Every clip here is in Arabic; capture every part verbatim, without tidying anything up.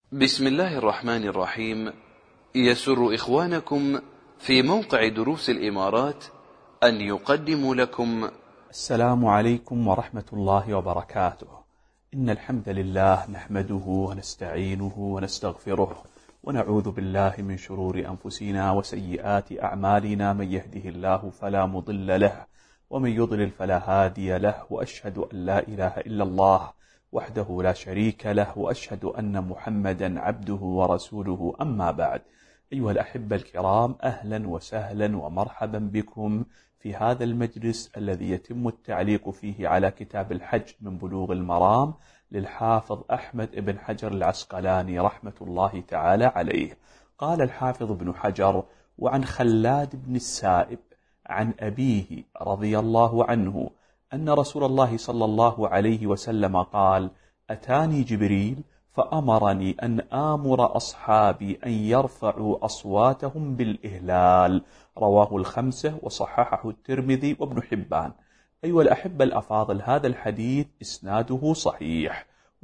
بسم الله الرحمن الرحيم. يسر إخوانكم في موقع دروس الإمارات أن يقدموا لكم السلام عليكم ورحمة الله وبركاته. إن الحمد لله نحمده ونستعينه ونستغفره ونعوذ بالله من شرور أنفسنا وسيئات أعمالنا، من يهده الله فلا مضل له ومن يضلل فلا هادي له، وأشهد أن لا إله إلا الله وحده لا شريك له، وأشهد أن محمدا عبده ورسوله. أما بعد، أيها الأحبة الكرام، أهلا وسهلا ومرحبا بكم في هذا المجلس الذي يتم التعليق فيه على كتاب الحج من بلوغ المرام للحافظ أحمد بن حجر العسقلاني رحمة الله تعالى عليه. قال الحافظ ابن حجر: وعن خلاد بن السائب عن أبيه رضي الله عنه أن رسول الله صلى الله عليه وسلم قال: أتاني جبريل فأمرني أن آمر أصحابي أن يرفعوا أصواتهم بالإهلال. رواه الخمسة وصححه الترمذي وابن حبان. أيها الأحبة الأفاضل، هذا الحديث إسناده صحيح،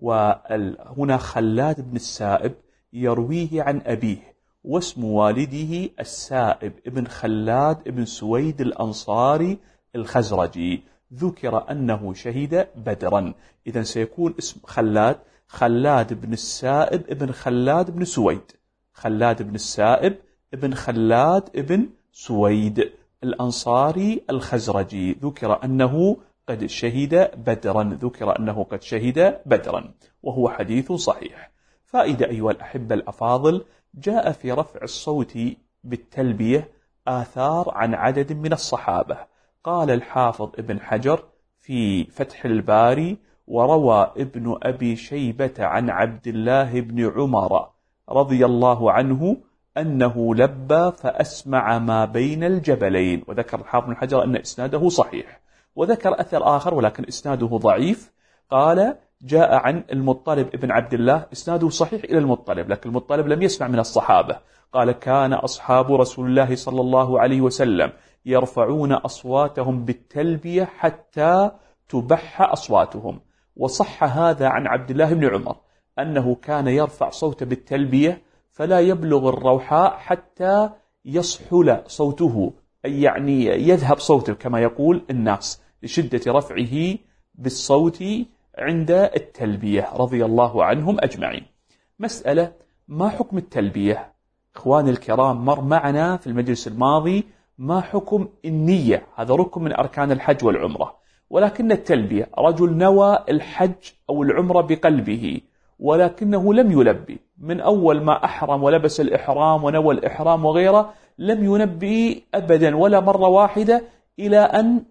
وهنا خلاد بن السائب يرويه عن أبيه، واسم والده السائب ابن خلاد ابن سويد الأنصاري الخزرجي، ذكر أنه شهد بدرا. إذن سيكون اسم خلاد خلاد بن السائب ابن خلاد بن سويد، خلاد بن السائب ابن خلاد ابن سويد الأنصاري الخزرجي، ذكر أنه قد شهد بدرا، ذكر أنه قد شهد بدرا، وهو حديث صحيح. فائدة أيها الأحبة الأفاضل، جاء في رفع الصوت بالتلبية آثار عن عدد من الصحابة. قال الحافظ ابن حجر في فتح الباري: وروى ابن أبي شيبة عن عبد الله بن عمر رضي الله عنه أنه لبى فأسمع ما بين الجبلين. وذكر الحافظ ابن حجر أن إسناده صحيح، وذكر أثر آخر ولكن إسناده ضعيف. قال: جاء عن المطلب ابن عبد الله، إسناده صحيح إلى المطلب، لكن المطلب لم يسمع من الصحابة. قال: كان أصحاب رسول الله صلى الله عليه وسلم يرفعون أصواتهم بالتلبية حتى تبح أصواتهم. وصح هذا عن عبد الله بن عمر أنه كان يرفع صوته بالتلبية فلا يبلغ الروحاء حتى يصحل صوته، أي يعني يذهب صوته كما يقول الناس، لشدة رفعه بالصوت عند التلبية، رضي الله عنهم أجمعين. مسألة: ما حكم التلبية؟ إخواني الكرام، مر معنا في المجلس الماضي ما حكم النية، هذا ركن من أركان الحج والعمرة، ولكن التلبية رجل نوى الحج أو العمرة بقلبه ولكنه لم يلبي، من أول ما أحرم ولبس الإحرام ونوى الإحرام وغيره لم ينبي أبدا ولا مرة واحدة، إلى أن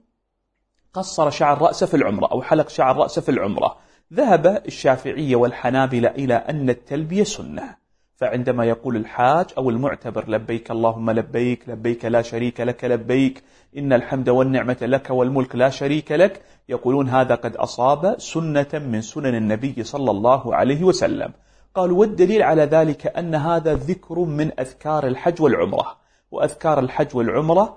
قصر شعر رأسه في العمرة أو حلق شعر رأسه في العمرة. ذهب الشافعية والحنابلة إلى أن التلبية سنة، فعندما يقول الحاج أو المعتبر: لبيك اللهم لبيك، لبيك لا شريك لك لبيك، إن الحمد والنعمة لك والملك لا شريك لك، يقولون هذا قد أصاب سنة من سنن النبي صلى الله عليه وسلم. قالوا: والدليل على ذلك أن هذا ذكر من أذكار الحج والعمرة، وأذكار الحج والعمرة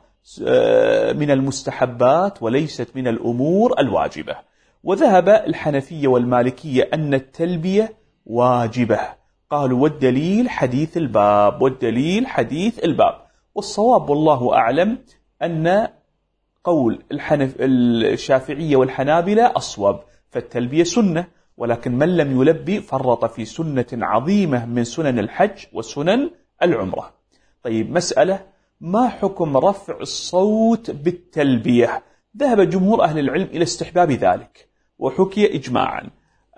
من المستحبات وليست من الأمور الواجبة. وذهب الحنفية والمالكية أن التلبية واجبة. قالوا: والدليل حديث الباب، والدليل حديث الباب. والصواب والله أعلم أن قول الحنف الشافعية والحنابلة أصوب، فالتلبية سنة، ولكن من لم يلبي فرط في سنة عظيمة من سنن الحج وسنن العمرة. طيب، مسألة: ما حكم رفع الصوت بالتلبية؟ ذهب جمهور أهل العلم إلى استحباب ذلك، وحكي إجماعا.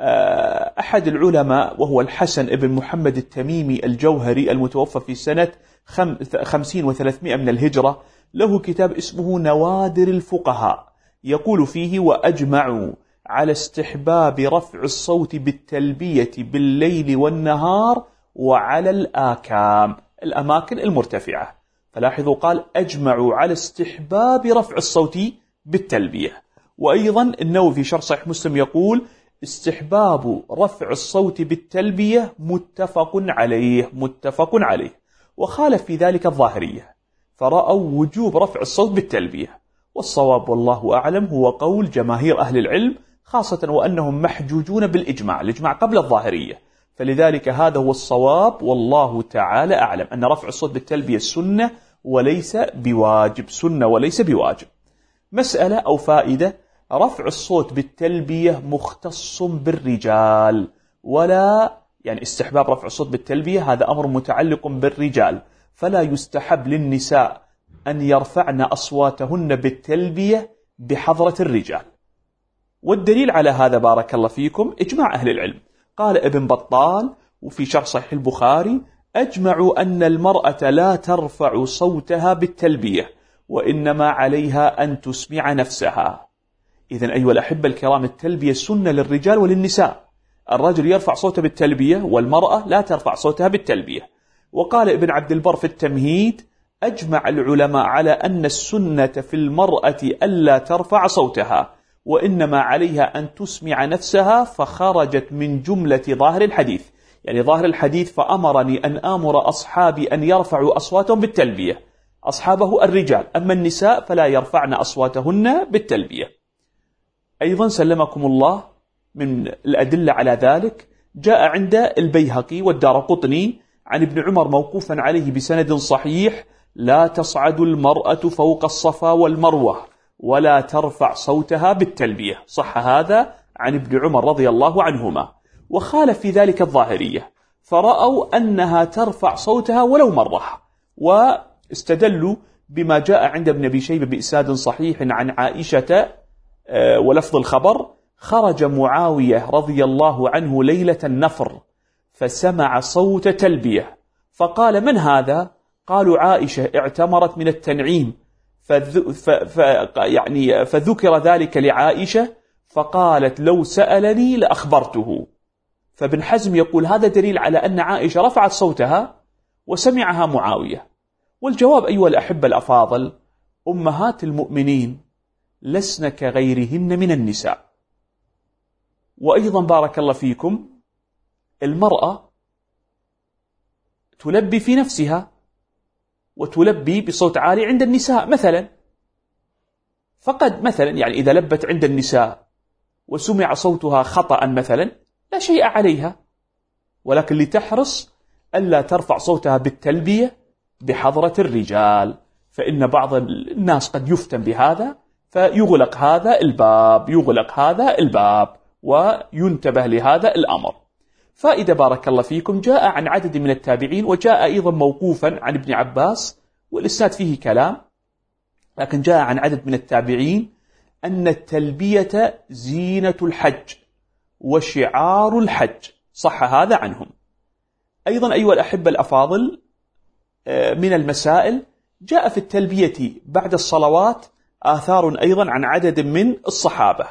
أحد العلماء وهو الحسن بن محمد التميمي الجوهري المتوفى في سنة خمسين وثلاثمائة من الهجرة، له كتاب اسمه نوادر الفقهاء، يقول فيه: وأجمعوا على استحباب رفع الصوت بالتلبية بالليل والنهار وعلى الآكام، الأماكن المرتفعة. فلاحظوا، قال: أجمعوا على استحباب رفع الصوت بالتلبية. وأيضا النووي في شرح صحيح مسلم يقول: استحباب رفع الصوت بالتلبية متفق عليه، متفق عليه. وخالف في ذلك الظاهرية، فرأوا وجوب رفع الصوت بالتلبية. والصواب والله أعلم هو قول جماهير أهل العلم، خاصة وأنهم محجوجون بالإجماع، الإجماع قبل الظاهرية، فلذلك هذا هو الصواب والله تعالى أعلم، أن رفع الصوت بالتلبية سنة وليس بواجب، سنة وليس بواجب. مسألة أو فائدة: رفع الصوت بالتلبية مختص بالرجال، ولا يعني استحباب رفع الصوت بالتلبية هذا أمر متعلق بالرجال، فلا يستحب للنساء أن يرفعن أصواتهن بالتلبية بحضرة الرجال. والدليل على هذا بارك الله فيكم إجماع أهل العلم. قال ابن بطال وفي شرح صحيح البخاري: أجمعوا أن المرأة لا ترفع صوتها بالتلبية، وإنما عليها أن تسمع نفسها. إذن أيها الأحبة الكرام، التلبية سنة للرجال وللنساء، الرجل يرفع صوته بالتلبية والمرأة لا ترفع صوتها بالتلبية. وقال ابن عبد البر في التمهيد: أجمع العلماء على أن السنة في المرأة ألا ترفع صوتها، وإنما عليها أن تسمع نفسها، فخرجت من جملة ظاهر الحديث. يعني ظاهر الحديث: فأمرني أن آمر أصحابي أن يرفعوا أصواتهم بالتلبية، أصحابه الرجال، أما النساء فلا يرفعن أصواتهن بالتلبية. أيضا سلمكم الله من الأدلة على ذلك جاء عند البيهقي والدارقطني عن ابن عمر موقوفا عليه بسند صحيح: لا تصعد المرأة فوق الصفا والمروة ولا ترفع صوتها بالتلبية. صح هذا عن ابن عمر رضي الله عنهما. وخالف في ذلك الظاهرية، فرأوا أنها ترفع صوتها ولو مرة، واستدلوا بما جاء عند ابن أبي شيبة بإسناد صحيح عن عائشة ولفظ الخبر: خرج معاوية رضي الله عنه ليلة النفر فسمع صوت تلبية فقال: من هذا؟ قالوا: عائشة اعتمرت من التنعيم، فذ... ف... ف... يعني فذكر ذلك لعائشة فقالت: لو سألني لأخبرته. فابن حزم يقول هذا دليل على أن عائشة رفعت صوتها وسمعها معاوية. والجواب أيها الأحبة الأفاضل: أمهات المؤمنين لسن كغيرهن من النساء. وأيضا بارك الله فيكم، المرأة تلبي في نفسها وتلبي بصوت عالي عند النساء مثلا، فقد مثلا يعني إذا لبت عند النساء وسمع صوتها خطأ مثلا لا شيء عليها، ولكن لتحرص ألا ترفع صوتها بالتلبية بحضرة الرجال، فإن بعض الناس قد يفتن بهذا فيغلق هذا الباب يغلق هذا الباب وينتبه لهذا الأمر. فإذا بارك الله فيكم جاء عن عدد من التابعين، وجاء أيضا موقوفا عن ابن عباس والإسناد فيه كلام، لكن جاء عن عدد من التابعين أن التلبية زينة الحج وشعار الحج. صح هذا عنهم. أيضا أيها الأحبة الأفاضل، من المسائل جاء في التلبية بعد الصلوات آثار أيضا عن عدد من الصحابة،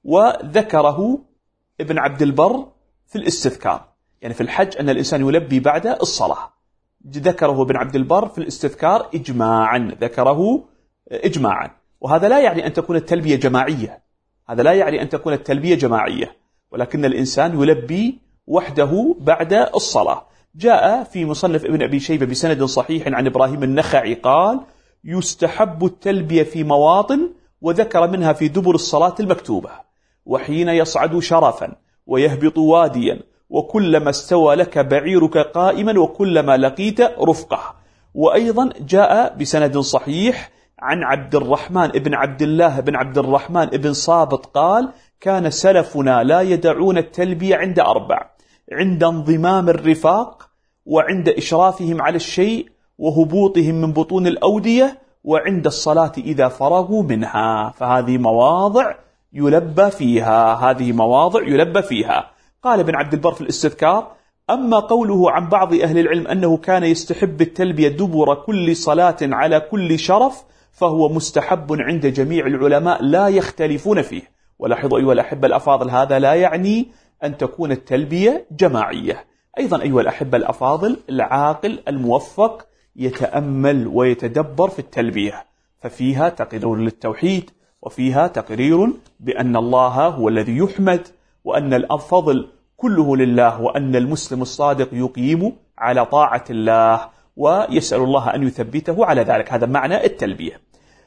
وذكره ابن عبد البر في الاستذكار، يعني في الحج أن الإنسان يلبي بعد الصلاة، ذكره ابن عبد البر في الاستذكار إجماعا، ذكره إجماعا. وهذا لا يعني أن تكون التلبية جماعية، هذا لا يعني أن تكون التلبية جماعية، ولكن الإنسان يلبي وحده بعد الصلاة. جاء في مصنف ابن أبي شيبة بسند صحيح عن إبراهيم النخعي قال: يستحب التلبية في مواطن، وذكر منها في دبر الصلاة المكتوبة، وحين يصعد شرفا ويهبط واديا، وكلما استوى لك بعيرك قائما، وكلما لقيت رفقه. وأيضا جاء بسند صحيح عن عبد الرحمن ابن عبد الله بن عبد الرحمن ابن صابط قال: كان سلفنا لا يدعون التلبية عند أربع: عند انضمام الرفاق، وعند إشرافهم على الشيء، وهبوطهم من بطون الأودية، وعند الصلاة إذا فرغوا منها. فهذه مواضع يلبى فيها، هذه مواضع يلبى فيها. قال ابن عبد البر في الاستذكار: أما قوله عن بعض أهل العلم أنه كان يستحب التلبية دبر كل صلاة على كل شرف، فهو مستحب عند جميع العلماء لا يختلفون فيه. ولاحظوا أيها الأحبة الأفاضل، هذا لا يعني أن تكون التلبية جماعية. أيضا أيها الأحبة الأفاضل، العاقل الموفق يتأمل ويتدبر في التلبية، ففيها تقرير للتوحيد، وفيها تقرير بأن الله هو الذي يحمد، وأن الفضل كله لله، وأن المسلم الصادق يقيم على طاعة الله، ويسأل الله أن يثبته على ذلك. هذا معنى التلبية.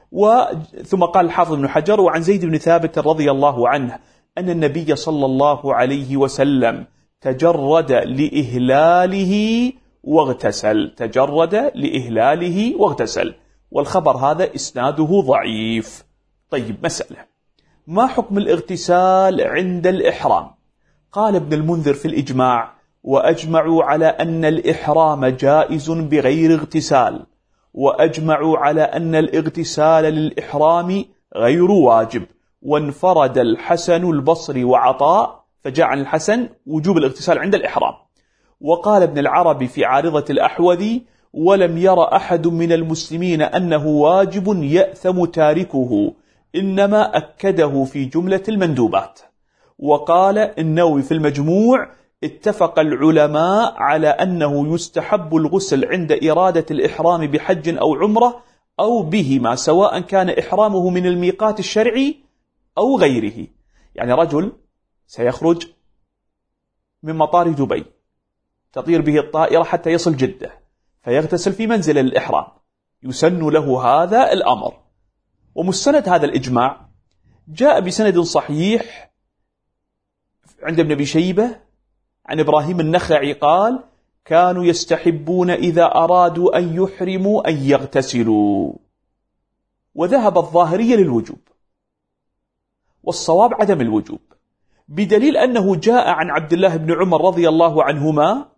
ثم قال الحافظ ابن حجر: وعن زيد بن ثابت رضي الله عنه أن النبي صلى الله عليه وسلم تجرد لإهلاله واغتسل، تجرد لإهلاله واغتسل، والخبر هذا إسناده ضعيف. طيب، مسألة: ما حكم الاغتسال عند الإحرام؟ قال ابن المنذر في الإجماع: وأجمعوا على أن الإحرام جائز بغير اغتسال، وأجمعوا على أن الاغتسال للإحرام غير واجب. وانفرد الحسن البصري وعطاء، فجاء عن الحسن وجوب الاغتسال عند الإحرام. وقال ابن العربي في عارضة الأحوذي: ولم ير أحد من المسلمين أنه واجب يأثم تاركه، إنما أكده في جملة المندوبات. وقال النووي في المجموع: اتفق العلماء على أنه يستحب الغسل عند إرادة الإحرام بحج أو عمرة أو بهما، سواء كان إحرامه من الميقات الشرعي أو غيره. يعني رجل سيخرج من مطار دبي، تطير به الطائرة حتى يصل جدة، فيغتسل في منزل الإحرام، يسن له هذا الأمر. ومستند هذا الإجماع جاء بسند صحيح عند ابن أبي شيبة عن إبراهيم النخعي قال: كانوا يستحبون إذا أرادوا أن يحرموا أن يغتسلوا. وذهب الظاهرية للوجوب، والصواب عدم الوجوب، بدليل أنه جاء عن عبد الله بن عمر رضي الله عنهما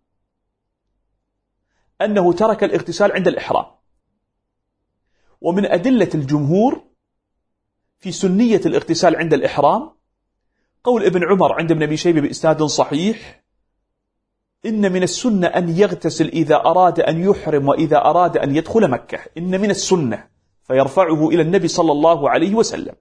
أنه ترك الاغتسال عند الإحرام. ومن أدلة الجمهور في سنية الاغتسال عند الإحرام قول ابن عمر عند ابن أبي شيبة بإسناد صحيح: إن من السنة أن يغتسل إذا أراد أن يحرم وإذا أراد أن يدخل مكة، إن من السنة، فيرفعه إلى النبي صلى الله عليه وسلم.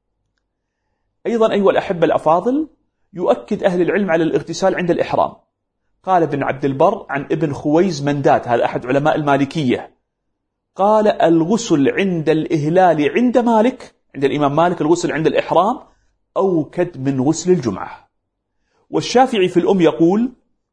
أيضا أيها الأحبة الأفاضل، يؤكد أهل العلم على الاغتسال عند الإحرام. قال ابن عبد البر عن ابن خويز مندات، هذا أحد علماء المالكية، قال: الغسل عند الإهلال عند مالك، عند الإمام مالك، الغسل عند الإحرام أوكد من غسل الجمعة. والشافعي في الأم يقول: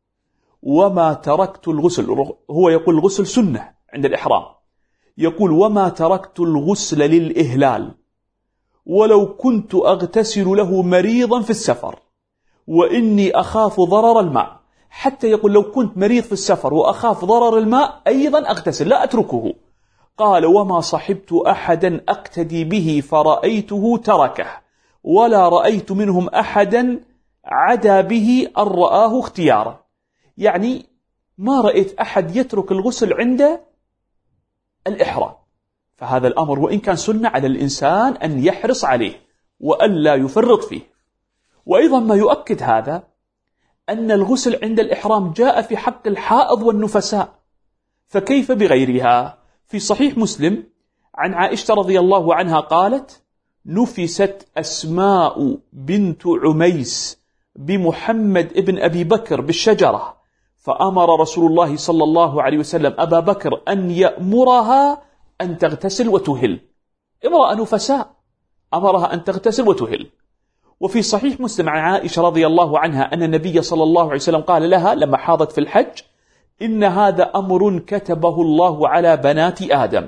وما تركت الغسل، هو يقول الغسل سنة عند الإحرام، يقول: وما تركت الغسل للإهلال ولو كنت أغتسل له مريضا في السفر وإني أخاف ضرر الماء. حتى يقول لو كنت مريض في السفر وأخاف ضرر الماء أيضا أغتسل، لا أتركه. قال: وما صحبت أحدا أقتدي به فرأيته تركه، ولا رأيت منهم أحدا عدا به أن رآه اختيارا. يعني ما رأيت أحد يترك الغسل عند الإحرام. فهذا الأمر وإن كان سنة على الإنسان أن يحرص عليه وألا يفرط فيه. وأيضا ما يؤكد هذا أن الغسل عند الإحرام جاء في حق الحائض والنفساء، فكيف بغيرها؟ في صحيح مسلم عن عائشة رضي الله عنها قالت: نفست أسماء بنت عميس بمحمد ابن أبي بكر بالشجرة، فأمر رسول الله صلى الله عليه وسلم أبا بكر أن يأمرها أن تغتسل وتهل. امرأة نفساء أمرها أن تغتسل وتهل. وفي صحيح مسلم عن عائشة رضي الله عنها أن النبي صلى الله عليه وسلم قال لها لما حاضت في الحج: إن هذا أمر كتبه الله على بنات آدم،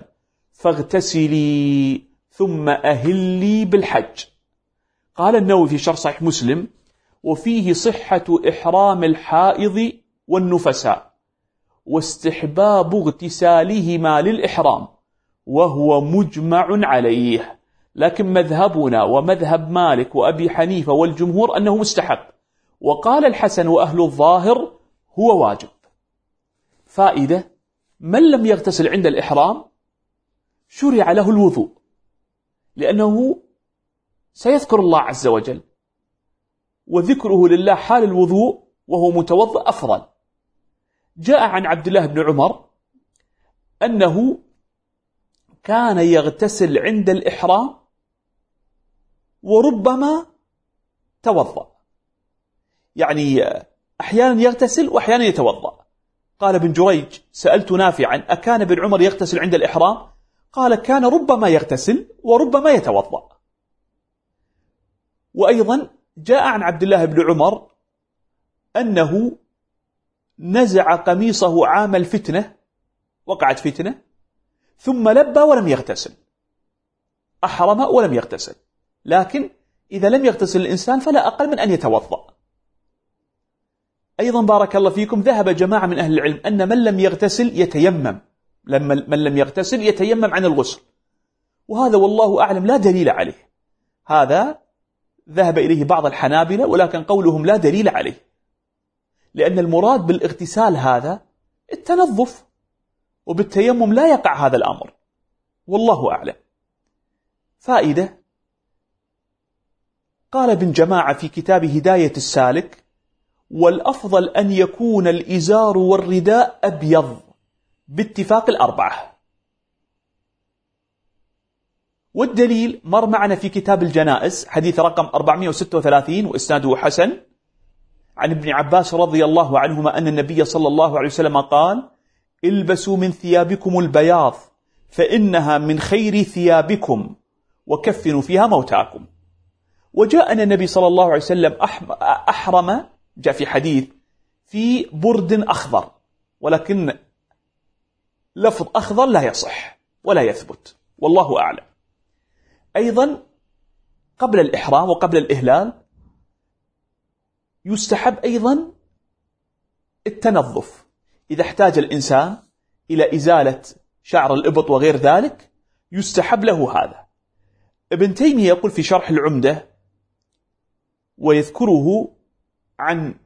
فاغتسلي ثم أهلي بالحج. قال النووي في شرح صحيح مسلم: وفيه صحة إحرام الحائض والنفساء واستحباب اغتسالهما للإحرام، وهو مجمع عليه، لكن مذهبنا ومذهب مالك وأبي حنيفة والجمهور أنه مستحب، وقال الحسن وأهل الظاهر هو واجب. فائدة: من لم يغتسل عند الإحرام شرع له الوضوء، لأنه سيذكر الله عز وجل، وذكره لله حال الوضوء وهو متوضئ أفضل. جاء عن عبد الله بن عمر أنه كان يغتسل عند الإحرام وربما توضأ، يعني أحيانا يغتسل وأحيانا يتوضأ. قال ابن جريج: سألت نافعا أكان ابن عمر يغتسل عند الإحرام؟ قال: كان ربما يغتسل وربما يتوضأ. وأيضا جاء عن عبد الله بن عمر أنه نزع قميصه عام الفتنة، وقعت فتنة، ثم لبى ولم يغتسل، أحرم ولم يغتسل. لكن إذا لم يغتسل الإنسان فلا أقل من أن يتوضأ. أيضا بارك الله فيكم ذهب جماعة من أهل العلم أن من لم يغتسل يتيمم، لما من لم يغتسل يتيمم عن الغسل، وهذا والله أعلم لا دليل عليه. هذا ذهب إليه بعض الحنابلة، ولكن قولهم لا دليل عليه، لأن المراد بالاغتسال هذا التنظف، وبالتيمم لا يقع هذا الأمر، والله أعلم. فائدة: قال ابن جماعة في كتاب هداية السالك: والأفضل أن يكون الإزار والرداء أبيض باتفاق الأربعة. والدليل مر معنا في كتاب الجنائز، حديث رقم أربعمائة وستة وثلاثين وإسناده حسن، عن ابن عباس رضي الله عنهما أن النبي صلى الله عليه وسلم قال: البسوا من ثيابكم البياض فإنها من خير ثيابكم وكفنوا فيها موتاكم. وجاءنا النبي صلى الله عليه وسلم أحرم، جاء في حديث، في برد أخضر، ولكن لفظ أخضر لا يصح ولا يثبت، والله أعلم. أيضا قبل الإحرام وقبل الإهلال يستحب أيضا التنظف، إذا احتاج الإنسان إلى إزالة شعر الإبط وغير ذلك يستحب له هذا. ابن تيمية يقول في شرح العمدة، ويذكره عن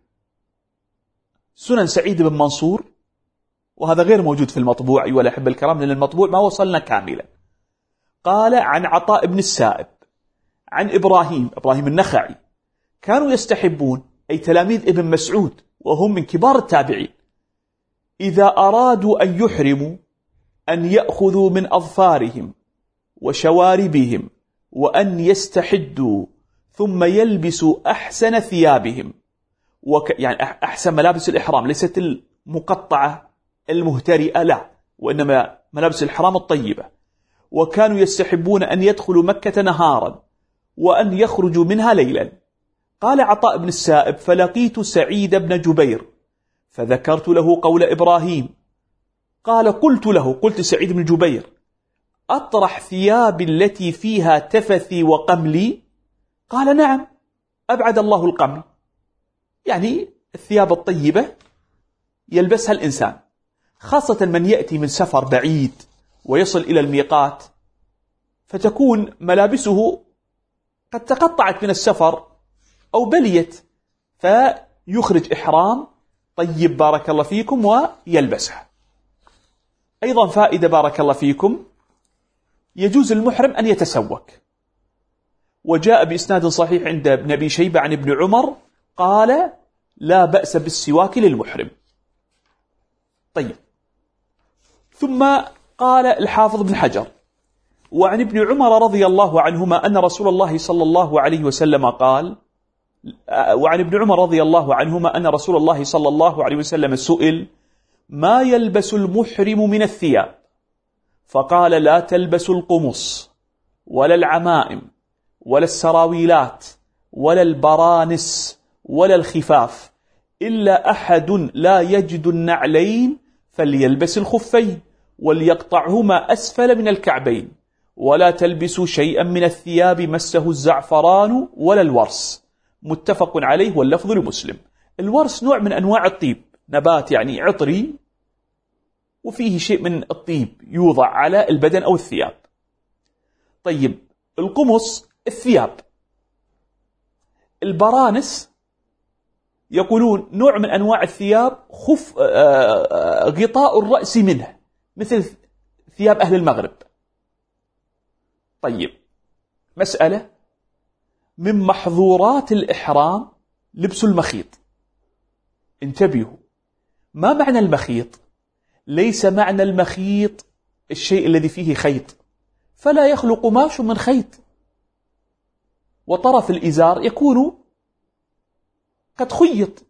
سنن سعيد بن منصور، وهذا غير موجود في المطبوع أيها الأحبة الكرام، لأن المطبوع ما وصلنا كاملا. قال: عن عطاء بن السائب عن إبراهيم إبراهيم النخعي: كانوا يستحبون، أي تلاميذ ابن مسعود وهم من كبار التابعين، إذا أرادوا أن يحرموا أن يأخذوا من أظفارهم وشواربهم وأن يستحدوا ثم يلبسوا أحسن ثيابهم، وك... يعني أحسن ملابس الإحرام، ليست المقطعة المهترئة، لا، وإنما ملابس الإحرام الطيبة. وكانوا يستحبون أن يدخلوا مكة نهارا وأن يخرجوا منها ليلا. قال عطاء بن السائب: فلقيت سعيد بن جبير فذكرت له قول إبراهيم. قال: قلت له، قلت سعيد بن جبير: أطرح ثيابي التي فيها تفثي وقملي؟ قال: نعم، أبعد الله القمل، يعني الثياب الطيبة يلبسها الإنسان، خاصة من يأتي من سفر بعيد ويصل إلى الميقات، فتكون ملابسه قد تقطعت من السفر أو بليت، فيخرج إحرام طيب بارك الله فيكم ويلبسها. أيضا فائدة بارك الله فيكم: يجوز المحرم أن يتسوك، وجاء بإسناد صحيح عند ابن أبي شيبة عن ابن عمر قال: لا بأس بالسواك للمحرم. طيب، ثم قال الحافظ بن حجر: وعن ابن عمر رضي الله عنهما أن رسول الله صلى الله عليه وسلم قال وعن ابن عمر رضي الله عنهما أن رسول الله صلى الله عليه وسلم سئل: ما يلبس المحرم من الثياب؟ فقال: لا تلبس القمص ولا العمائم ولا السراويلات ولا البرانس ولا الخفاف، إلا أحد لا يجد النعلين فليلبس الخفين وليقطعهما أسفل من الكعبين، ولا تلبسوا شيئا من الثياب مسه الزعفران ولا الورس. متفق عليه، واللفظ لمسلم. الورس نوع من أنواع الطيب، نبات يعني عطري وفيه شيء من الطيب يوضع على البدن أو الثياب. طيب، القمص الثياب. البرانس يقولون نوع من أنواع الثياب خف غطاء الرأس منه، مثل ثياب أهل المغرب. طيب، مسألة: من محظورات الإحرام لبس المخيط. انتبهوا، ما معنى المخيط؟ ليس معنى المخيط الشيء الذي فيه خيط، فلا يخلو قماش من خيط، وطرف الإزار يكون قد خيط.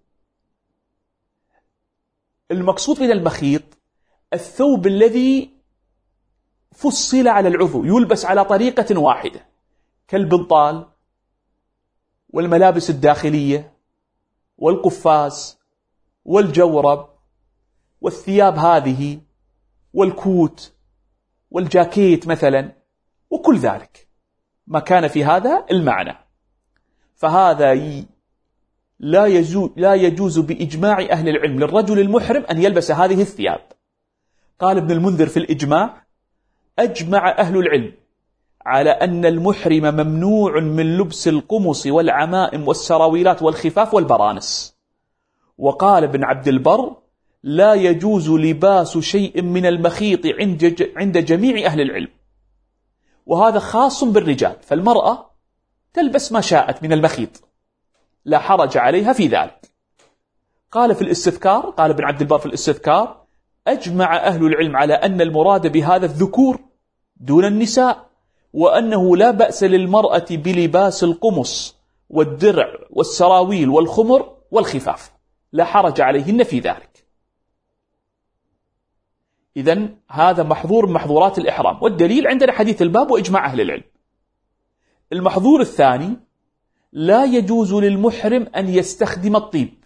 المقصود من المخيط الثوب الذي فصل على العضو، يلبس على طريقة واحدة، كالبنطال والملابس الداخلية والقفاز والجورب والثياب هذه والكوت والجاكيت مثلا، وكل ذلك ما كان في هذا المعنى. فهذا لا يجوز, لا يجوز بإجماع أهل العلم للرجل المحرم أن يلبس هذه الثياب. قال ابن المنذر في الإجماع: أجمع أهل العلم على أن المحرم ممنوع من لبس القمص والعمائم والسراويلات والخفاف والبرانس. وقال ابن عبد البر: لا يجوز لباس شيء من المخيط عند جميع أهل العلم، وهذا خاص بالرجال، فالمرأة تلبس ما شاءت من المخيط لا حرج عليها في ذلك. قال في الاستذكار، قال ابن عبد البر في الاستذكار: أجمع أهل العلم على أن المراد بهذا الذكور دون النساء، وأنه لا بأس للمرأة بلباس القمص والدرع والسراويل والخمر والخفاف، لا حرج عليهن في ذلك. إذن هذا محظور من محظورات الإحرام، والدليل عندنا حديث الباب وإجماع أهل العلم. المحظور الثاني: لا يجوز للمحرم أن يستخدم الطيب،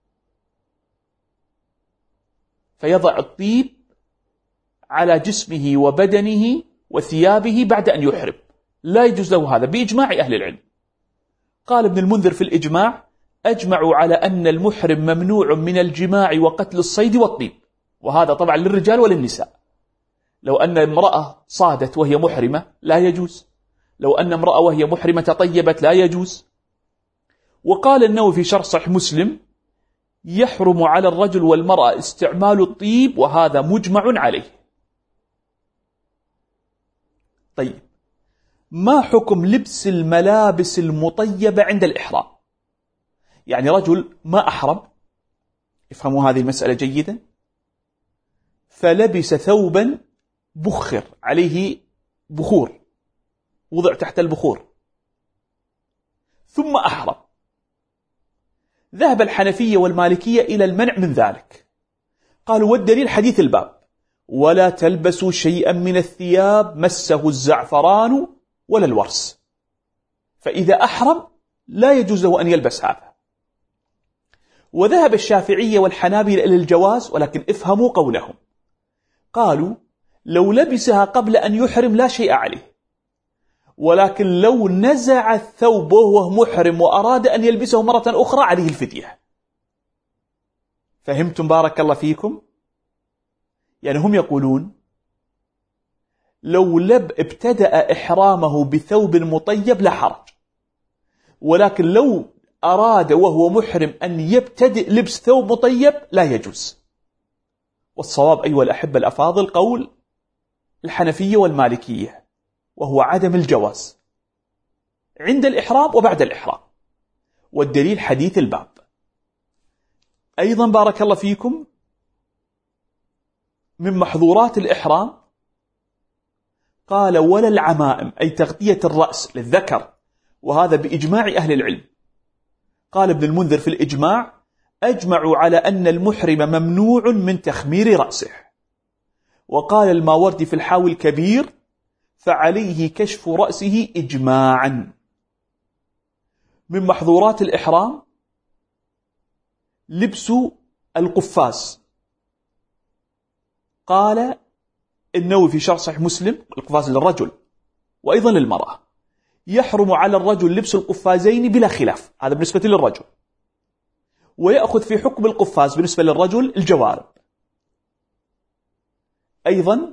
فيضع الطيب على جسمه وبدنه وثيابه بعد أن يحرم، لا يجوز له هذا بإجماع أهل العلم. قال ابن المنذر في الإجماع: أجمعوا على أن المحرم ممنوع من الجماع وقتل الصيد والطيب، وهذا طبعا للرجال وللنساء. لو أن امرأة صادت وهي محرمة لا يجوز، لو أن امرأة وهي محرمة طيبت لا يجوز. وقال النووي في شرح صحيح مسلم: يحرم على الرجل والمرأة استعمال الطيب، وهذا مجمع عليه. طيب، ما حكم لبس الملابس المطيبة عند الإحرام؟ يعني رجل ما أحرم، افهموا هذه المسألة جيدا، فلبس ثوبا بخر عليه بخور، وضع تحت البخور، ثم أحرم. ذهب الحنفية والمالكية إلى المنع من ذلك، قالوا: والدليل حديث الباب: ولا تلبسوا شيئا من الثياب مسه الزعفران ولا الورس. فإذا أحرم لا يجوز له أن يلبس هذا. وذهب الشافعية والحنابلة إلى الجواز، ولكن افهموا قولهم، قالوا: لو لبسها قبل أن يحرم لا شيء عليه، ولكن لو نزع الثوب وهو محرم وأراد أن يلبسه مرة أخرى عليه الفدية. فهمتم بارك الله فيكم؟ يعني هم يقولون لو لب ابتدأ إحرامه بثوب مطيب لا حرج، ولكن لو أراد وهو محرم أن يبتدئ لبس ثوب مطيب لا يجوز. والصواب أيها الأحبة الأفاضل قول الحنفية والمالكية، وهو عدم الجواز عند الإحرام وبعد الإحرام، والدليل حديث الباب. أيضا بارك الله فيكم، من محظورات الإحرام قال: ولا العمائم، أي تغطية الرأس للذكر، وهذا بإجماع أهل العلم. قال ابن المنذر في الإجماع: أجمعوا على أن المحرم ممنوع من تخمير رأسه. وقال الماوردي في الحاوي الكبير: فعليه كشف رأسه إجماعا. من محظورات الإحرام لبس القفاز. قال النووي في شرح صحيح مسلم: القفاز للرجل وأيضا للمرأة، يحرم على الرجل لبس القفازين بلا خلاف، هذا بالنسبة للرجل، ويأخذ في حكم القفاز بالنسبة للرجل الجوارب. أيضا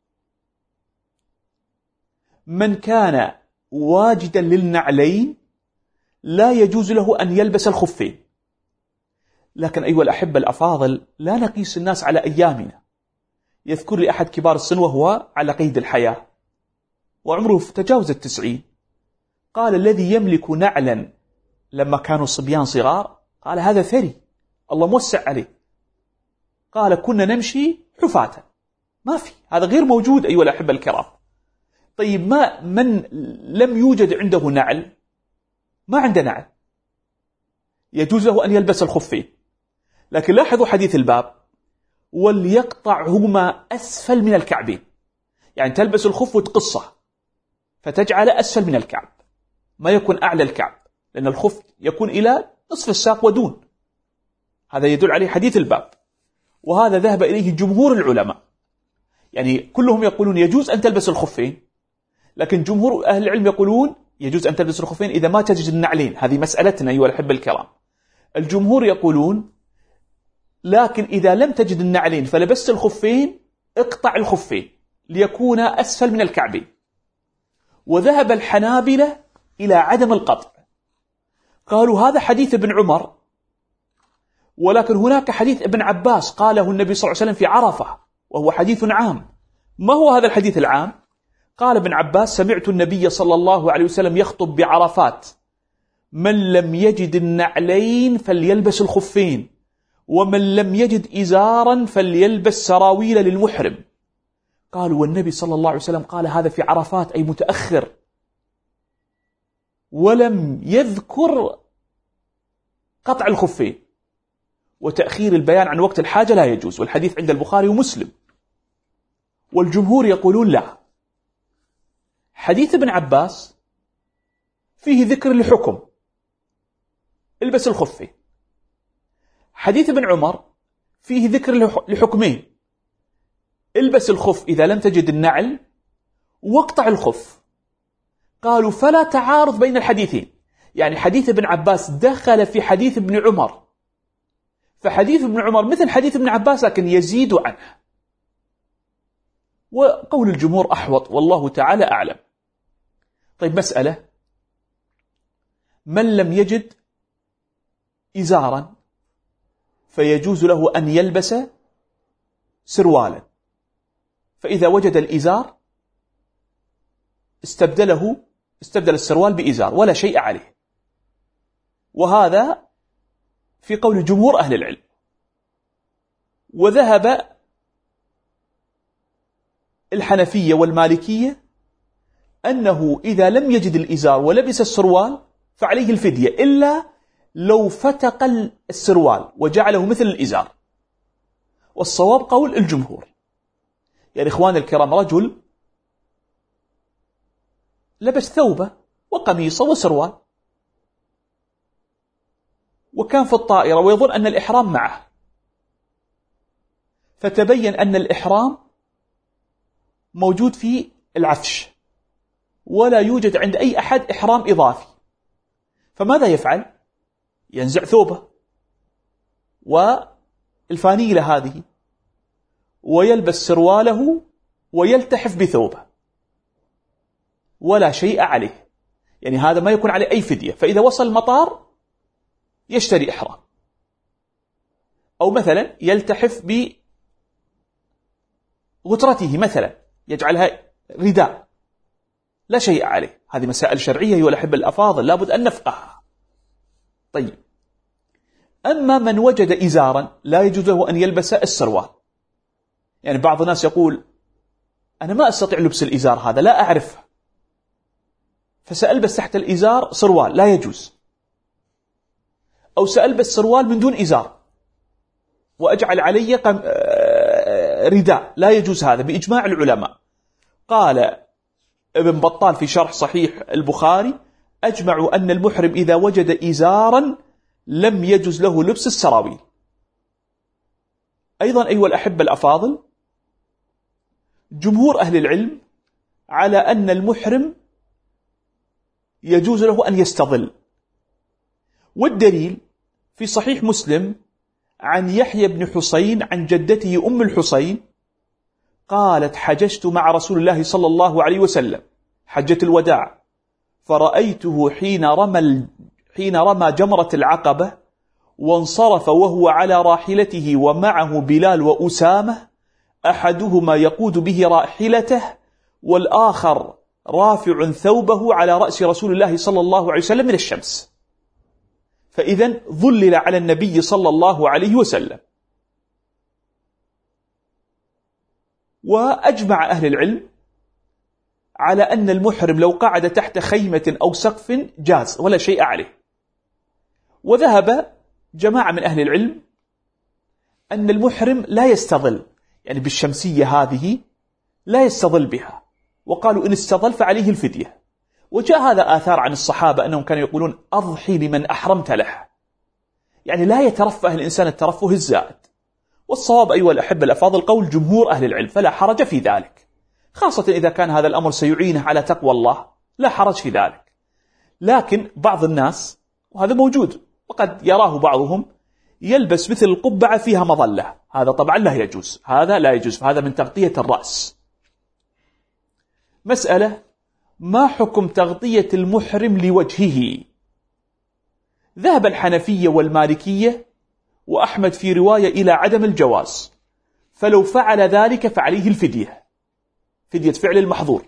من كان واجدا للنعلين لا يجوز له أن يلبس الخفين. لكن أيها الأحبة الأفاضل، لا نقيس الناس على أيامنا. يذكر لي أحد كبار السن وهو على قيد الحياة وعمره تجاوز التسعين، قال: الذي يملك نعلا لما كانوا صبيان صغار، قال: هذا ثري الله موسع عليه. قال: كنا نمشي حفاة، ما في، هذا غير موجود أيها الأحبة الكرام. طيب، ما من لم يوجد عنده نعل، ما عنده نعل، يجوز له أن يلبس الخفين. لكن لاحظوا حديث الباب: وليقطعهما أسفل من الكعبين، يعني تلبس الخف وتقصه فتجعل أسفل من الكعب، ما يكون أعلى الكعب، لأن الخف يكون إلى نصف الساق ودون. هذا يدل عليه حديث الباب، وهذا ذهب إليه جمهور العلماء. يعني كلهم يقولون يجوز أن تلبس الخفين، لكن جمهور أهل العلم يقولون يجوز أن تلبس الخفين إذا ما تجد النعلين. هذه مسألتنا أيها الأحبة الكرام. الجمهور يقولون لكن إذا لم تجد النعلين فلبست الخفين اقطع الخفين ليكون أسفل من الكعبين. وذهب الحنابلة إلى عدم القطع، قالوا هذا حديث ابن عمر، ولكن هناك حديث ابن عباس قاله النبي صلى الله عليه وسلم في عرفة وهو حديث عام. ما هو هذا الحديث العام؟ قال ابن عباس: سمعت النبي صلى الله عليه وسلم يخطب بعرفات: من لم يجد النعلين فليلبس الخفين، ومن لم يجد إزارا فليلبس سراويل للمحرم. قالوا والنبي صلى الله عليه وسلم قال هذا في عرفات أي متأخر، ولم يذكر قطع الخفين، وتأخير البيان عن وقت الحاجة لا يجوز، والحديث عند البخاري ومسلم. والجمهور يقولون لا، حديث ابن عباس فيه ذكر لحكم البس الخفين، حديث ابن عمر فيه ذكر لحكمين: البس الخف إذا لم تجد النعل، واقطع الخف. قالوا فلا تعارض بين الحديثين، يعني حديث ابن عباس دخل في حديث ابن عمر، فحديث ابن عمر مثل حديث ابن عباس لكن يزيد عنه. وقول الجمهور أحوط والله تعالى أعلم. طيب مسألة: من لم يجد إزارا فيجوز له أن يلبس سروالا، فإذا وجد الإزار استبدله استبدل السروال بإزار ولا شيء عليه، وهذا في قول جمهور أهل العلم. وذهب الحنفية والمالكية أنه إذا لم يجد الإزار ولبس السروال فعليه الفدية، إلا لو فتق السروال وجعله مثل الإزار. والصواب قول الجمهور. يعني إخوان الكرام، رجل لبس ثوبه وقميصه وسروال، وكان في الطائرة ويظن أن الإحرام معه، فتبين أن الإحرام موجود في العفش ولا يوجد عند أي أحد إحرام إضافي، فماذا يفعل؟ ينزع ثوبه والفانيلة هذه ويلبس سرواله ويلتحف بثوبه ولا شيء عليه، يعني هذا ما يكون عليه أي فدية. فإذا وصل المطار يشتري إحرام، أو مثلا يلتحف بغترته مثلا يجعلها رداء لا شيء عليه. هذه مسائل شرعية أيها الأحبة الأفاضل لابد أن نفقهها. طيب، أما من وجد إزارا لا يجوز له أن يلبس السروال. يعني بعض الناس يقول أنا ما أستطيع لبس الإزار هذا، لا أعرفه، فسألبس تحت الإزار سروال، لا يجوز. أو سألبس سروال من دون إزار وأجعل علي رداء، لا يجوز هذا بإجماع العلماء. قال ابن بطال في شرح صحيح البخاري: أجمعوا أن المحرم إذا وجد إزارا لم يجوز له لبس السراويل. أيضا أيها الأحبة الأفاضل، جمهور أهل العلم على أن المحرم يجوز له أن يستظل، والدليل في صحيح مسلم عن يحيى بن حسين عن جدته أم الحسين قالت: حججت مع رسول الله صلى الله عليه وسلم حجة الوداع، فرأيته حين رمى حين رمى جمرة العقبة وانصرف وهو على راحلته ومعه بلال وأسامة، أحدهما يقود به راحلته والآخر رافع ثوبه على رأس رسول الله صلى الله عليه وسلم من الشمس. فإذن ظلل على النبي صلى الله عليه وسلم. وأجمع أهل العلم على أن المحرم لو قعد تحت خيمة أو سقف جاز ولا شيء عليه. وذهب جماعة من أهل العلم أن المحرم لا يستظل، يعني بالشمسية هذه لا يستظل بها، وقالوا إن استظل فعليه الفدية. وجاء هذا آثار عن الصحابة أنهم كانوا يقولون: أضحي لمن أحرمت له، يعني لا يترفه الإنسان الترفه الزائد. والصواب أيها الأحبة الأفاضل قول جمهور أهل العلم، فلا حرج في ذلك، خاصة إذا كان هذا الأمر سيعينه على تقوى الله، لا حرج في ذلك. لكن بعض الناس، وهذا موجود وقد يراه بعضهم يلبس مثل القبعة فيها مظلة، هذا طبعا لا يجوز، هذا لا يجوز، فهذا من تغطية الرأس. مسألة: ما حكم تغطية المحرم لوجهه؟ ذهب الحنفية والمالكية وأحمد في رواية إلى عدم الجواز، فلو فعل ذلك فعليه الفدية، فدية فعل المحظور.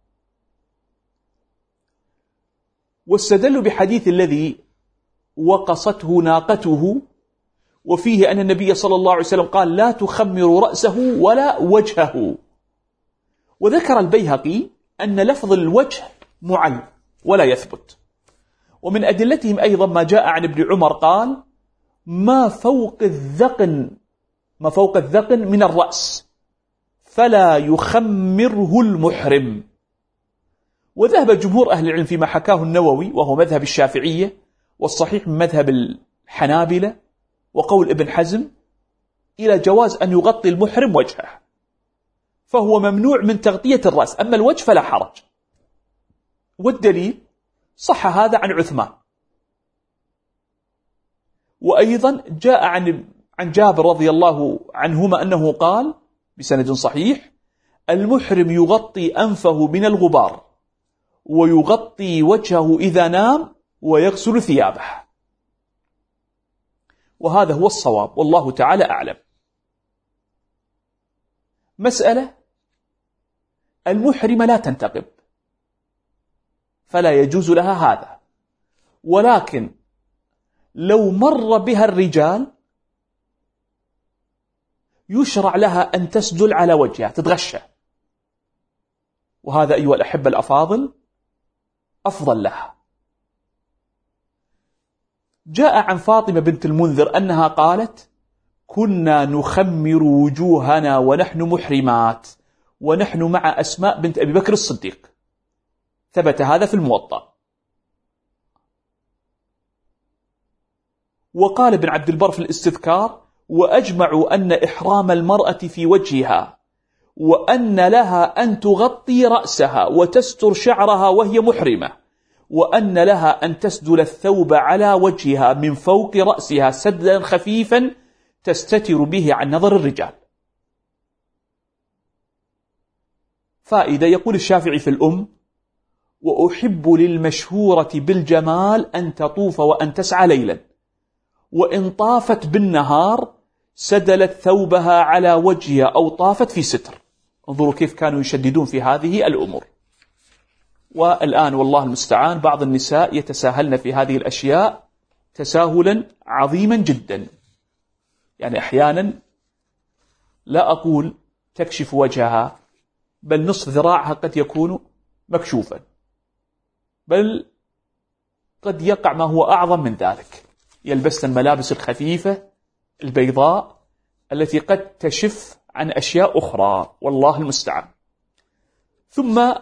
واستدلوا بحديث الذي وقصته ناقته، وفيه أن النبي صلى الله عليه وسلم قال: لا تخمر رأسه ولا وجهه. وذكر البيهقي أن لفظ الوجه معل ولا يثبت. ومن أدلتهم أيضا ما جاء عن ابن عمر قال: ما فوق الذقن ما فوق الذقن من الرأس فلا يخمره المحرم. وذهب جمهور أهل العلم فيما حكاه النووي وهو مذهب الشافعية والصحيح من مذهب الحنابلة وقول ابن حزم إلى جواز أن يغطي المحرم وجهه، فهو ممنوع من تغطية الرأس، أما الوجه فلا حرج. والدليل صح هذا عن عثمان. وأيضا جاء عن عن جابر رضي الله عنهما أنه قال بسند صحيح: المحرم يغطي أنفه من الغبار ويغطي وجهه إذا نام ويغسل ثيابه. وهذا هو الصواب والله تعالى أعلم. مسألة: المحرم لا تنتقب، فلا يجوز لها هذا، ولكن لو مر بها الرجال يشرع لها أن تسدل على وجهها، تتغشى، وهذا أيها الأحبة الأفاضل أفضل لها. جاء عن فاطمة بنت المنذر أنها قالت: كنا نخمر وجوهنا ونحن محرمات ونحن مع أسماء بنت أبي بكر الصديق. ثبت هذا في الموطأ. وقال ابن عبد البر في الاستذكار: وأجمعوا أن إحرام المرأة في وجهها وأن لها أن تغطي رأسها وتستر شعرها وهي محرمة، وأن لها أن تسدل الثوب على وجهها من فوق رأسها سدلا خفيفا تستتر به عن نظر الرجال. فائدة: يقول الشافعي في الأم: وأحب للمشهورة بالجمال أن تطوف وأن تسعى ليلا، وإن طافت بالنهار سدلت ثوبها على وجهها أو طافت في ستر. انظروا كيف كانوا يشددون في هذه الأمور. والآن والله المستعان بعض النساء يتساهلن في هذه الأشياء تساهلا عظيما جدا، يعني أحيانا لا أقول تكشف وجهها، بل نصف ذراعها قد يكون مكشوفا، بل قد يقع ما هو أعظم من ذلك، يلبسن الملابس الخفيفة البيضاء التي قد تشف عن أشياء أخرى، والله المستعان. ثم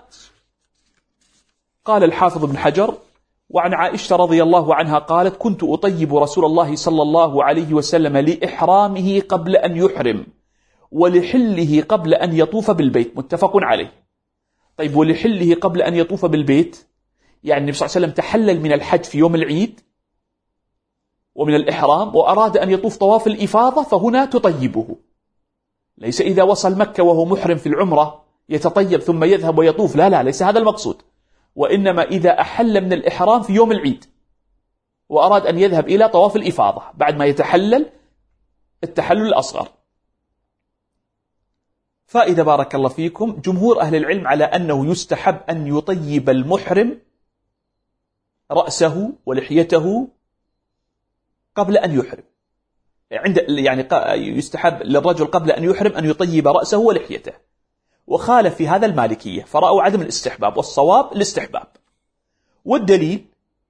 قال الحافظ ابن حجر: وعن عائشة رضي الله عنها قالت: كنت أطيب رسول الله صلى الله عليه وسلم لإحرامه قبل أن يحرم ولحله قبل أن يطوف بالبيت. متفق عليه. طيب، ولحله قبل أن يطوف بالبيت يعني النبي صلى الله عليه وسلم تحلل من الحج في يوم العيد ومن الإحرام وأراد أن يطوف طواف الإفاضة، فهنا تطيبه، ليس إذا وصل مكة وهو محرم في العمرة يتطيب ثم يذهب ويطوف، لا لا ليس هذا المقصود، وإنما إذا أحل من الإحرام في يوم العيد وأراد أن يذهب إلى طواف الإفاضة بعد ما يتحلل التحلل الأصغر. فإذا بارك الله فيكم، جمهور أهل العلم على أنه يستحب أن يطيب المحرم رأسه ولحيته قبل أن يحرم، عند يعني يستحب للرجل قبل أن يحرم أن يطيب رأسه ولحيته. وخالف في هذا المالكية فرأوا عدم الاستحباب، والصواب الاستحباب. والدليل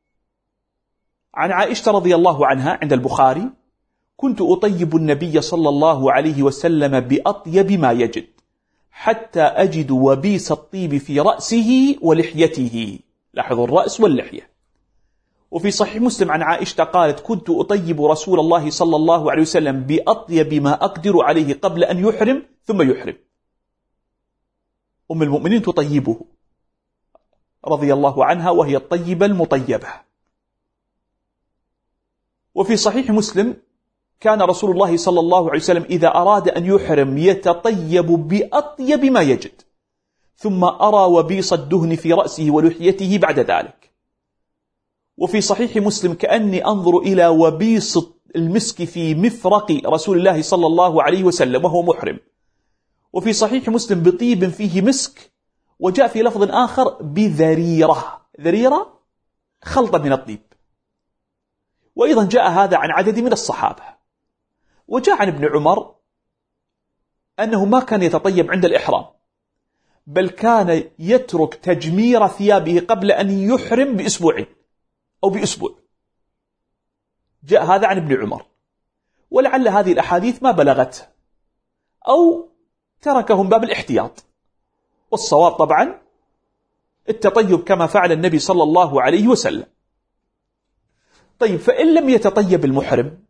عن عائشة رضي الله عنها عند البخاري: كنت أطيب النبي صلى الله عليه وسلم بأطيب ما يجد حتى أجد وبيس الطيب في رأسه ولحيته. لاحظوا الرأس واللحية. وفي صحيح مسلم عن عائشة قالت: كنت أطيب رسول الله صلى الله عليه وسلم بأطيب ما أقدر عليه قبل أن يحرم ثم يحرم. أم المؤمنين تطيبه رضي الله عنها، وهي الطيبة المطيبة. وفي صحيح مسلم كان رسول الله صلى الله عليه وسلم إذا أراد أن يحرم يتطيب بأطيب ما يجد، ثم أرى وبيص الدهن في رأسه ولحيته بعد ذلك. وفي صحيح مسلم كأني أنظر إلى وبيص المسك في مفرق رسول الله صلى الله عليه وسلم وهو محرم. وفي صحيح مسلم بطيب فيه مسك، وجاء في لفظ آخر بذريرة، ذريرة خلطة من الطيب. وأيضا جاء هذا عن عدد من الصحابة. وجاء عن ابن عمر أنه ما كان يتطيب عند الإحرام، بل كان يترك تجمير ثيابه قبل أن يحرم بأسبوعين أو بأسبوع. جاء هذا عن ابن عمر، ولعل هذه الأحاديث ما بلغته أو تركهم باب الاحتياط. والصواب طبعا التطيب كما فعل النبي صلى الله عليه وسلم. طيب، فإن لم يتطيب المحرم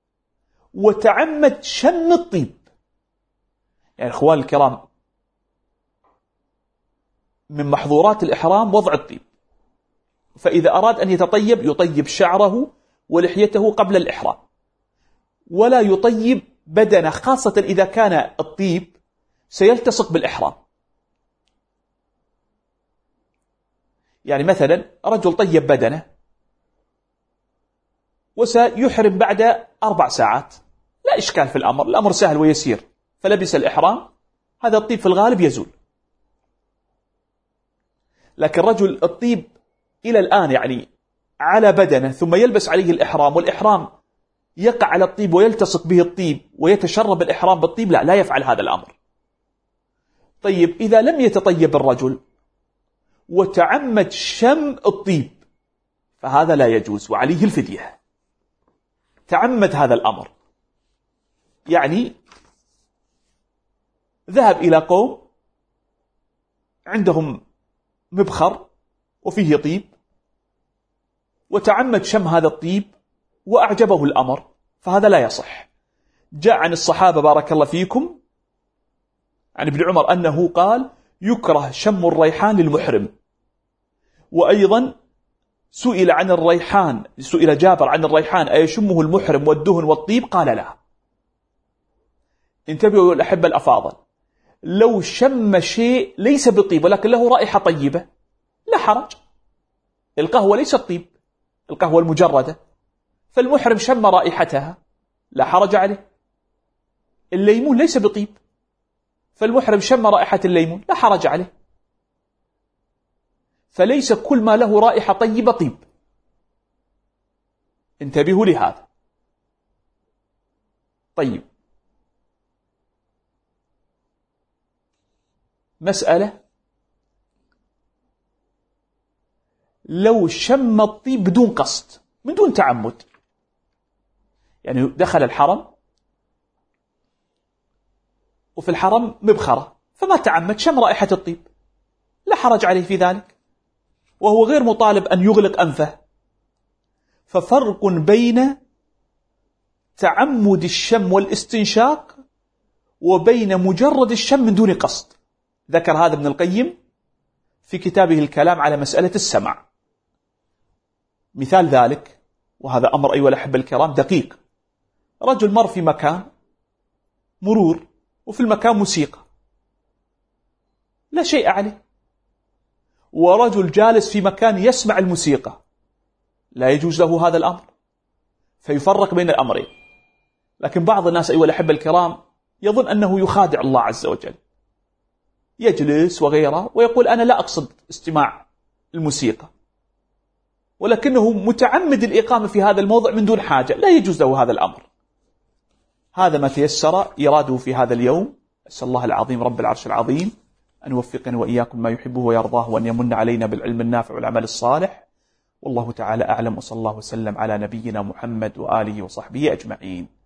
وتعمد شم الطيب، يعني إخوان الكرام من محظورات الإحرام وضع الطيب، فإذا أراد أن يتطيب يطيب شعره ولحيته قبل الإحرام، ولا يطيب بدنه، خاصة إذا كان الطيب سيلتصق بالإحرام. يعني مثلا رجل طيب بدنه وسيحرم بعد أربع ساعات، لا إشكال في الأمر، الأمر سهل ويسير، فلبس الإحرام، هذا الطيب في الغالب يزول. لكن رجل الطيب إلى الآن يعني على بدنه، ثم يلبس عليه الإحرام، والإحرام يقع على الطيب ويلتصق به الطيب ويتشرب الإحرام بالطيب، لا لا يفعل هذا الأمر. طيب، إذا لم يتطيب الرجل وتعمد شم الطيب فهذا لا يجوز وعليه الفدية. تعمد هذا الأمر، يعني ذهب إلى قوم عندهم مبخر وفيه طيب، وتعمد شم هذا الطيب وأعجبه الأمر، فهذا لا يصح. جاء عن الصحابة بارك الله فيكم عن ابن عمر أنه قال يكره شم الريحان للمحرم. وأيضا سئل عن الريحان، سئل جابر عن الريحان أيشمه المحرم والدهن والطيب؟ قال لا. انتبهوا الأحبة الأفاضل، لو شم شيء ليس بطيب ولكن له رائحة طيبة لا حرج. القهوة ليست طيب، القهوة المجردة، فالمحرم شم رائحتها لا حرج عليه. الليمون ليس بطيب، فالمحرم شم رائحة الليمون لا حرج عليه. فليس كل ما له رائحة طيبة طيب، انتبهوا لهذا. طيب، مسألة لو شم الطيب بدون قصد، من دون تعمد، يعني دخل الحرم وفي الحرم مبخرة فما تعمد شم رائحة الطيب، لا حرج عليه في ذلك، وهو غير مطالب أن يغلق أنفه. ففرق بين تعمد الشم والاستنشاق وبين مجرد الشم من دون قصد. ذكر هذا ابن القيم في كتابه الكلام على مسألة السمع. مثال ذلك، وهذا أمر أيها الأحبة الكرام دقيق، رجل مر في مكان مرور وفي المكان موسيقى لا شيء عليه، ورجل جالس في مكان يسمع الموسيقى، لا يجوز له هذا الأمر، فيفرق بين الأمرين. لكن بعض الناس أيها الأحبة الكرام يظن أنه يخادع الله عز وجل، يجلس وغيره ويقول أنا لا أقصد استماع الموسيقى، ولكنه متعمد الإقامة في هذا الموضع من دون حاجة، لا يجوز له هذا الأمر. هذا ما تيسر إراده في هذا اليوم. أسأل الله العظيم رب العرش العظيم أن يوفقنا وإياكم ما يحبه ويرضاه، وأن يمن علينا بالعلم النافع والعمل الصالح. والله تعالى أعلم، وصلى الله وسلم على نبينا محمد وآله وصحبه أجمعين.